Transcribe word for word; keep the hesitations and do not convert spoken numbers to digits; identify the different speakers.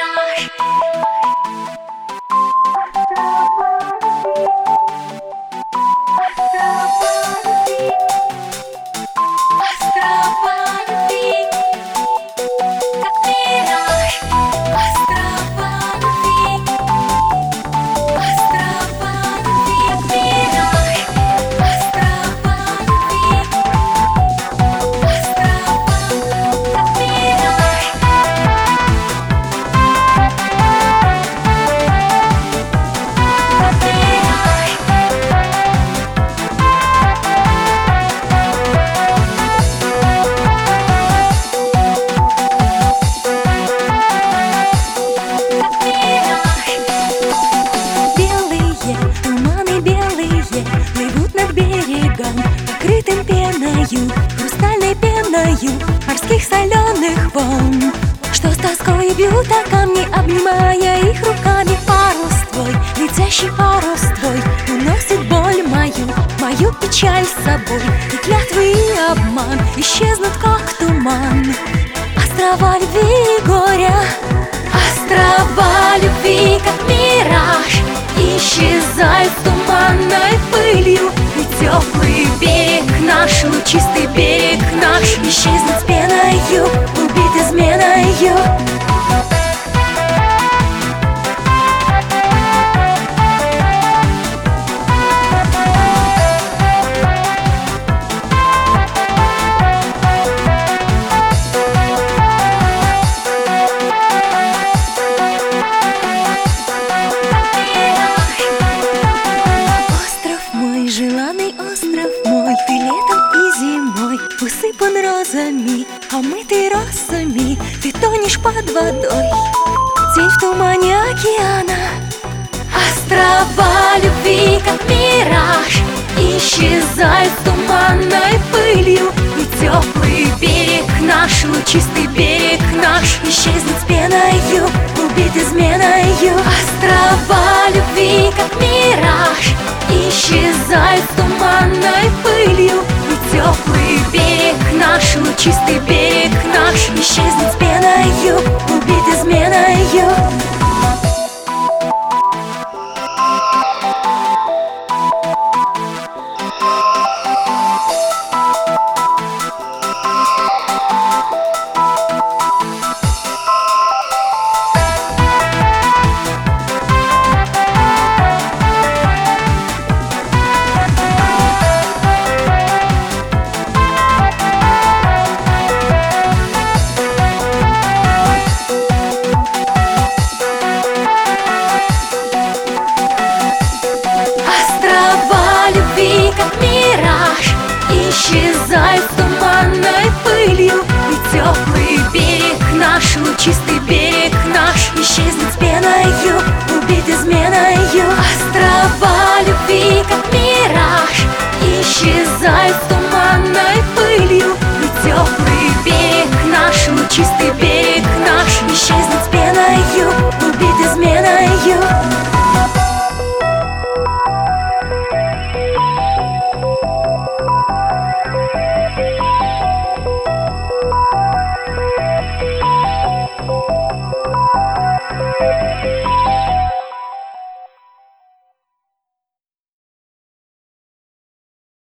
Speaker 1: мираж. Острова любви, как мираж. Острова любви, острова любви, как мираж. Острова любви, острова, как мираж. Как мираж. Белые, туманы белые плывут над берегом, покрытым пеною, хрустальной пеною морских соленых волн, что с тоской бьют о камни, обнимая их руками. Парус твой, летящий парус твой, уносит боль мою, мою печаль с собой, и клятвы и обман исчезнут, как туман. Острова любви и горя, острова любви, как мираж, исчезают с туманной пылью. И теплый берег наш, лучистый берег наш, исчезнет с пеною, убит изменою. Желанный остров мой, ты летом и зимой усыпан розами, омытый росами, ты тонешь под водой, тень в тумане океана. Острова любви, как мираж, исчезают с туманной пылью. И теплый берег наш, лучистый берег наш, исчезнет с пеною, убит изменою. Острова любви, как мираж, исчезают с туманной пылью. И теплый берег наш, лучистый берег наш, исчезнет с пеною,